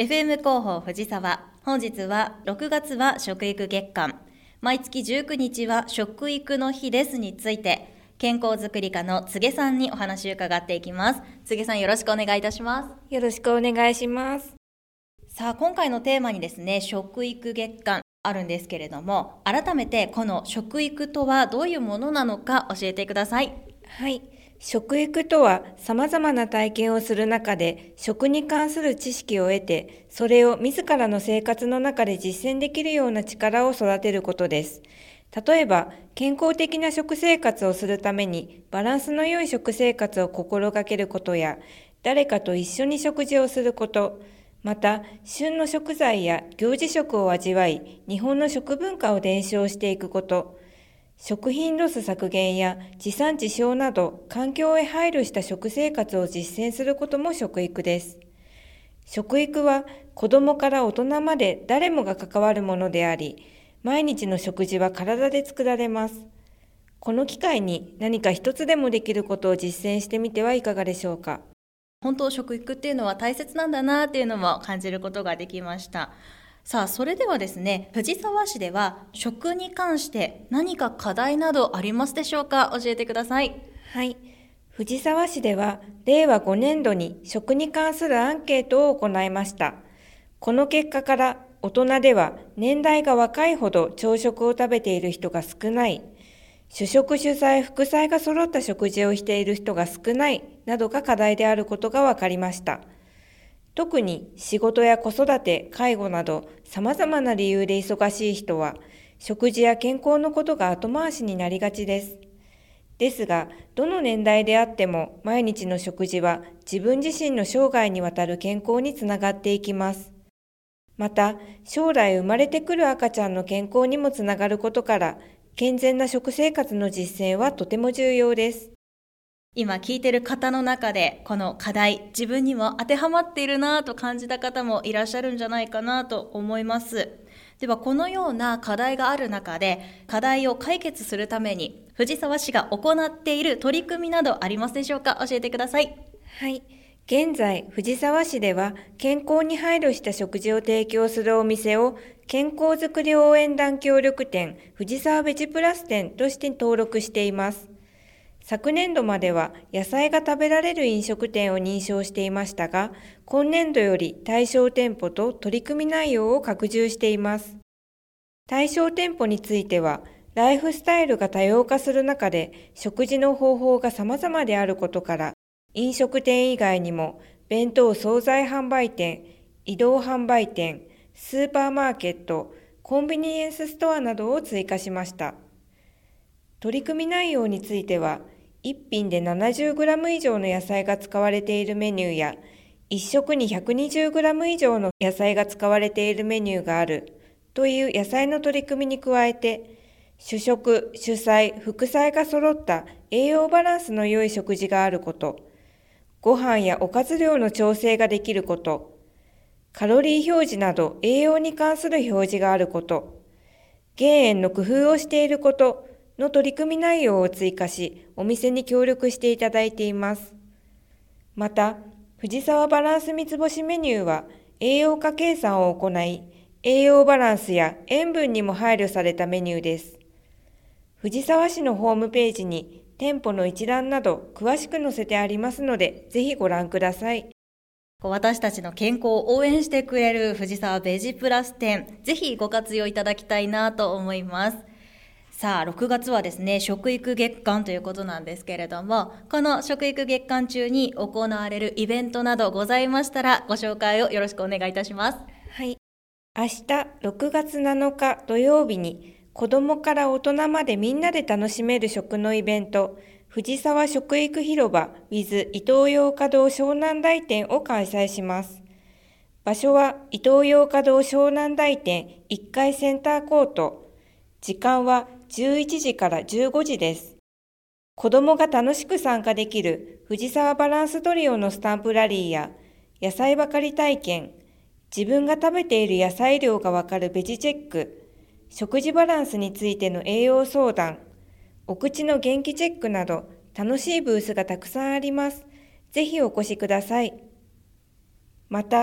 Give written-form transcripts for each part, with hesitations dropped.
FM 広報藤沢。本日は6月は食育月間、毎月19日は食育の日ですについて、健康づくり課の柘植さんにお話を伺っていきます。柘植さん、よろしくお願いいたします。 よろしくお願いします。 さあ、今回のテーマにですね、食育月間あるんですけれども、改めてこの食育とはどういうものなのか教えてください。 はい。食育とは様々な体験をする中で食に関する知識を得て、それを自らの生活の中で実践できるような力を育てることです。例えば、健康的な食生活をするためにバランスの良い食生活を心がけることや、誰かと一緒に食事をすること、また、旬の食材や行事食を味わい、日本の食文化を伝承していくこと、食品ロス削減や地産地消など環境へ配慮した食生活を実践することも食育です。食育は子どもから大人まで誰もが関わるものであり、毎日の食事は体で作られます。この機会に何か一つでもできることを実践してみてはいかがでしょうか。 本当、食育っていうのは大切なんだなっていうのも感じることができました。さあ、それではですね、藤沢市では食に関して何か課題などありますでしょうか。教えてください。 はい。藤沢市では令和5年度に食に関するアンケートを行いました。この結果から大人では年代が若いほど朝食を食べている人が少ない、主食主菜副菜が揃った食事をしている人が少ないなどが課題であることが分かりました。特に仕事や子育て、介護など様々な理由で忙しい人は食事や健康のことが後回しになりがちです。ですが、どの年代であっても毎日の食事は自分自身の生涯にわたる健康につながっていきます。また、将来生まれてくる赤ちゃんの健康にもつながることから、健全な食生活の実践はとても重要です。 今聞いてる方の中でこの課題、自分にも当てはまっているなと感じた方もいらっしゃるんじゃないかなと思います。では、このような課題がある中で課題を解決するために藤沢市が行っている取り組みなどありますでしょうか。教えてください。 はい。現在、藤沢市では健康に配慮した食事を提供するお店を健康づくり応援団協力店藤沢ベジプラス店として登録しています。昨年度までは野菜が食べられる飲食店を認証していましたが、今年度より対象店舗と取り組み内容を拡充しています。対象店舗については、ライフスタイルが多様化する中で食事の方法が様々であることから、飲食店以外にも弁当惣菜販売店、移動販売店、スーパーマーケット、コンビニエンスストアなどを追加しました。取り組み内容については、1品で 70g 以上の野菜が使われているメニューや、1食に 120g 以上の野菜が使われているメニューがあるという野菜の取り組みに加えて、主食、主菜、副菜が揃った栄養バランスの良い食事があること、ご飯やおかず量の調整ができること、カロリー表示など栄養に関する表示があること、減塩の工夫をしていることの取り組み内容を追加し、お店に協力していただいています。また、藤沢バランス三つ星メニューは栄養価計算を行い、栄養バランスや塩分にも配慮されたメニューです。藤沢市のホームページに店舗の一覧など詳しく載せてありますので、ぜひご覧ください。 私たちの健康を応援してくれる藤沢ベジプラス店、ぜひご活用いただきたいなと思います。さあ、6月はですね、食育月間ということなんですけれども、この食育月間中に行われるイベントなどございましたら、ご紹介をよろしくお願いいたします。 はい。明日6月7日土曜日に、子どもから大人までみんなで楽しめる食のイベント、藤沢食育広場 with イトーヨーカドー湘南台店を開催します。場所はイトーヨーカドー湘南台店1階センターコート。時間は11時から15時です。子どもが楽しく参加できる藤沢バランストリオのスタンプラリーや野菜ばかり体験、自分が食べている野菜量がわかるベジチェック、食事バランスについての栄養相談、お口の元気チェックなど楽しいブースがたくさんあります。ぜひお越しください。また、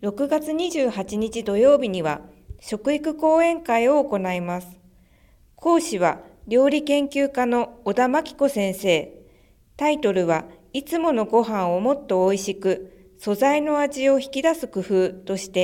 6月28日土曜日には食育講演会を行います。講師は料理研究家の小田真紀子先生。タイトルはいつものご飯をもっと美味しく、素材の味を引き出す工夫として、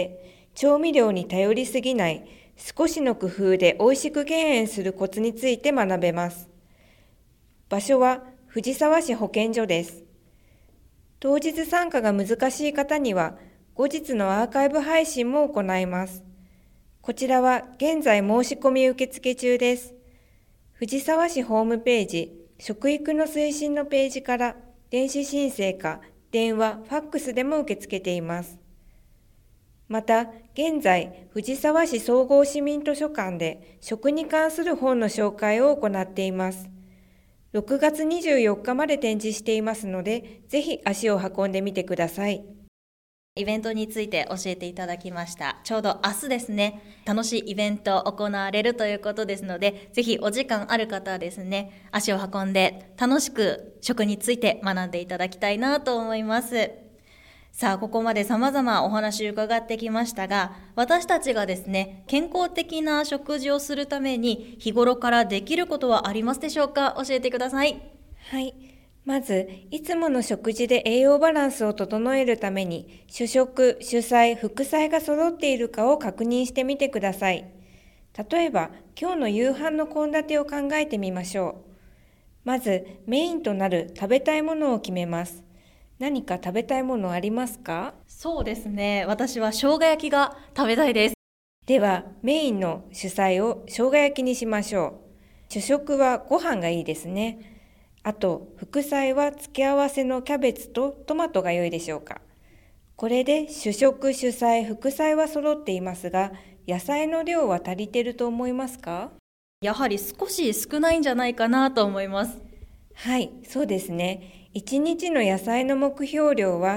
調味料に頼りすぎない、少しの工夫で美味しく減塩するコツについて学べます。場所は藤沢市保健所です。当日参加が難しい方には、後日のアーカイブ配信も行います。こちらは現在申し込み受付中です。藤沢市ホームページ、食育の推進のページから電子申請か電話、ファックスでも受け付けています。また、現在、藤沢市総合市民図書館で食に関する本の紹介を行っています。6月24日まで展示していますので、ぜひ足を運んでみてください。 イベントについて教えていただきました。ちょうど明日ですね、楽しいイベント行われるということですので、ぜひお時間ある方はですね、足を運んで楽しく食について学んでいただきたいなと思います。さあ、ここまで様々お話伺ってきましたが、私たちがですね、健康的な食事をするために日頃からできることはありますでしょうか？教えてください。 はい。まず、いつもの食事で栄養バランスを整えるために、主食、主菜、副菜が揃っているかを確認してみてください。例えば、今日の夕飯の献立を考えてみましょう。まず、メインとなる食べたいものを決めます。何か食べたいものありますか？ そうですね。私は生姜焼きが食べたいです。 では、メインの主菜を生姜焼きにしましょう。主食はご飯がいいですね。あと、副菜は付け合わせのキャベツとトマトが良いでしょうか。これで主食、主菜、副菜は揃っていますが、野菜の量は足りてると思いますか？ やはり少し少ないんじゃないかなと思います。 はい、そうですね。1日の野菜の目標量は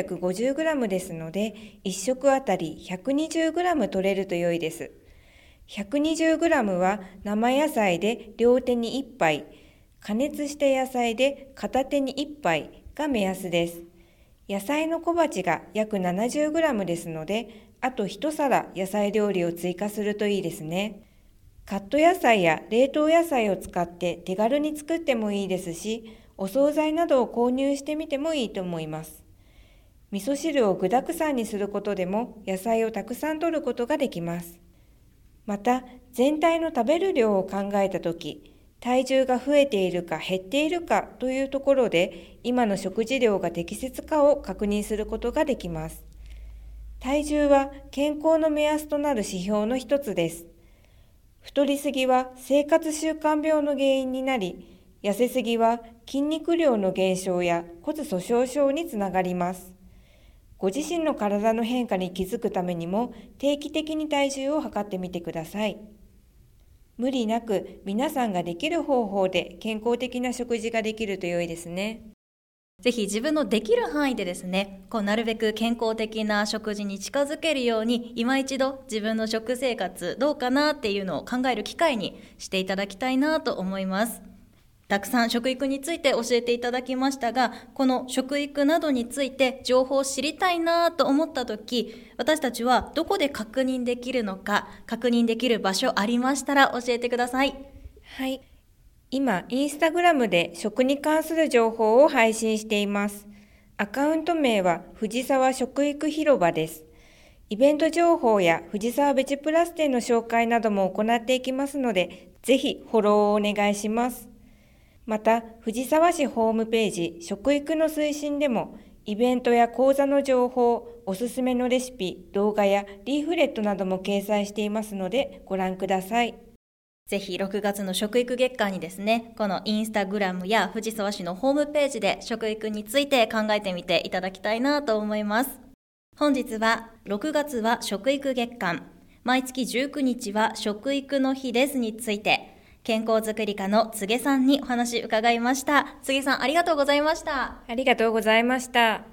350g ですので、1食あたり 120g 取れると良いです。120g は生野菜で両手に1杯、加熱した野菜で片手に1杯が目安です。野菜の小鉢が約 70g ですので、あと1皿野菜料理を追加するといいですね。カット野菜や冷凍野菜を使って手軽に作ってもいいですし、お惣菜などを購入してみてもいいと思います。味噌汁を具沢山にすることでも野菜をたくさん摂ることができます。また、全体の食べる量を考えたとき、体重が増えているか減っているかというところで、今の食事量が適切かを確認することができます。体重は健康の目安となる指標の一つです。太りすぎは生活習慣病の原因になり、痩せすぎは筋肉量の減少や骨粗鬆症につながります。ご自身の体の変化に気づくためにも定期的に体重を測ってみてください。無理なく皆さんができる方法で健康的な食事ができると良いですね。 ぜひ自分のできる範囲でですね、なるべく健康的な食事に近づけるように、今一度自分の食生活どうかなっていうのを考える機会にしていただきたいなと思います。たくさん食育について教えていただきましたが、この食育などについて情報を知りたいなと思ったとき、私たちはどこで確認できるのか、確認できる場所ありましたら教えてください。 はい。今、インスタグラムで食に関する情報を配信しています。アカウント名は藤沢食育広場です。イベント情報や藤沢ベジプラス店の紹介なども行っていきますので、ぜひフォローをお願いします。また、藤沢市ホームページ食育の推進でも、イベントや講座の情報、おすすめのレシピ、動画やリーフレットなども掲載していますので、ご覧ください。 ぜひ6月の食育月間にですね、このインスタグラムや藤沢市のホームページで食育について考えてみていただきたいなと思います。本日は6月は食育月間、毎月19日は食育の日ですについて、健康づくり課の柘植さんにお話伺いました。柘植さん、ありがとうございました。 ありがとうございました。